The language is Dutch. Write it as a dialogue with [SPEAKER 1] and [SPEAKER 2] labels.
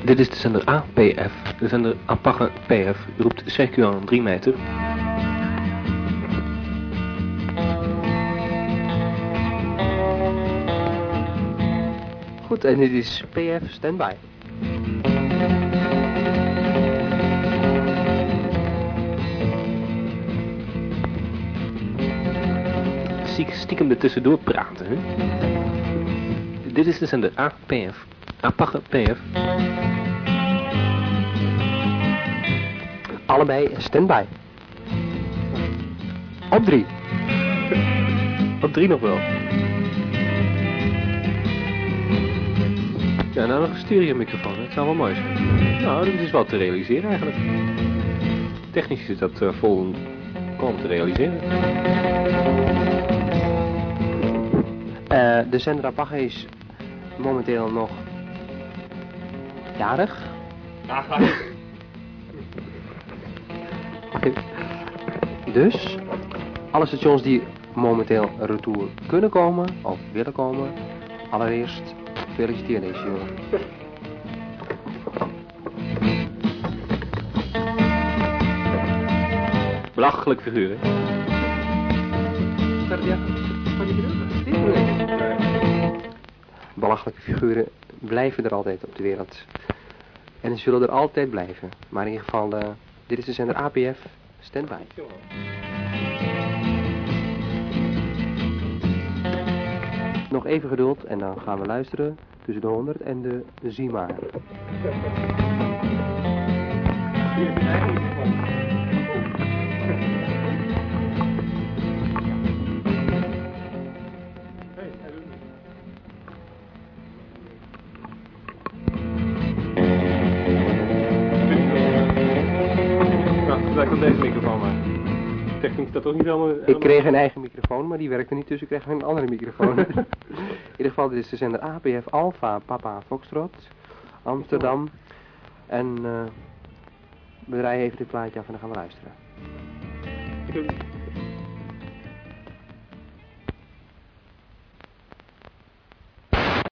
[SPEAKER 1] Dit is de zender APF. De zender Apache PF roept CQ aan 3 meter.
[SPEAKER 2] Goed, en dit is PF Standby.
[SPEAKER 1] Stiekem er tussendoor praten, hè? Dit is de zender APF. Apache PF.
[SPEAKER 2] Allebei standby. Op 3.
[SPEAKER 1] Op 3 nog wel. Ja, nou nog een stereomicrofoon. Het zou wel mooi zijn. Nou, dat is wel te realiseren eigenlijk. Technisch is dat volkomen te realiseren.
[SPEAKER 2] De zender Apache is momenteel nog jarig. Dus alle stations die momenteel retour kunnen komen of willen komen, allereerst feliciteer deze jongen.
[SPEAKER 1] Belachelijk figuur, hè?
[SPEAKER 2] Belachelijke figuren blijven er altijd op de wereld. En ze zullen er altijd blijven. Maar in ieder geval, dit is de zender APF, standby. Nog even geduld en dan gaan we luisteren tussen de 100 en de zie maar.
[SPEAKER 1] Wij kan deze microfoon maar. Technisch dat ook niet helemaal...
[SPEAKER 2] Ik kreeg een eigen microfoon, maar die werkte niet, dus ik kreeg een andere microfoon. In ieder geval, dit is de zender APF Alpha Papa Foxtrot, Amsterdam. En we draaien even dit plaatje af en dan gaan we luisteren.